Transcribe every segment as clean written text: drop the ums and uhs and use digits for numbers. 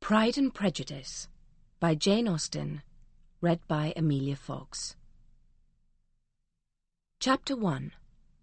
Pride and Prejudice by Jane Austen, read by Amelia Fox. Chapter 1.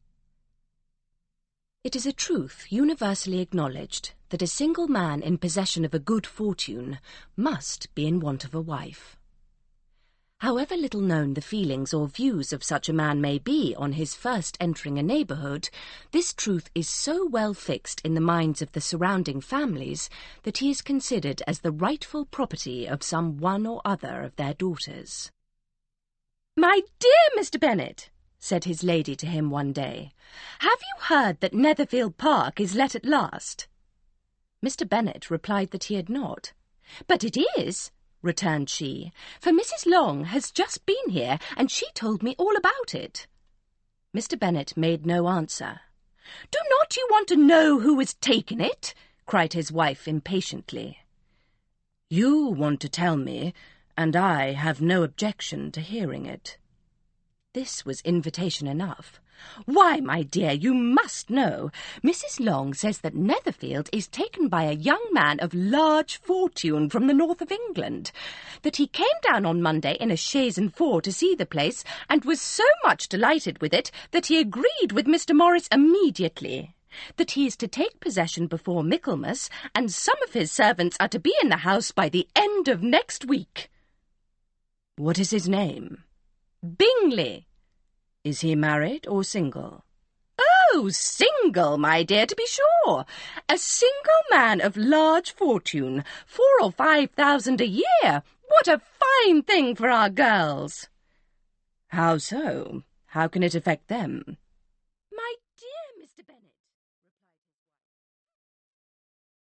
It is a truth universally acknowledged that a single man in possession of a good fortune must be in want of a wife. However little known the feelings or views of such a man may be on his first entering a neighbourhood, this truth is so well fixed in the minds of the surrounding families that he is considered as the rightful property of some one or other of their daughters. "My dear Mr. Bennet," said his lady to him one day, "have you heard that Netherfield Park is let at last?" Mr. Bennet replied that he had not. "But it is," returned she, "for Mrs. Long has just been here, and she told me all about it." Mr. Bennet made no answer. "Do not you want to know who has taken it?" cried his wife impatiently. "You want to tell me, and I have no objection to hearing it." This was invitation enough. "Why, my dear, you must know. Mrs. Long says that Netherfield is taken by a young man of large fortune from the north of England, that he came down on Monday in a chaise and four to see the place, and was so much delighted with it that he agreed with Mr. Morris immediately, that he is to take possession before Michaelmas, and some of his servants are to be in the house by the end of next week." "What is his name?" "Bingley." "Is he married or single?" "Oh, single, my dear, to be sure. A single man of large fortune, 4,000 or 5,000 a year. What a fine thing for our girls!" "How so? How can it affect them?"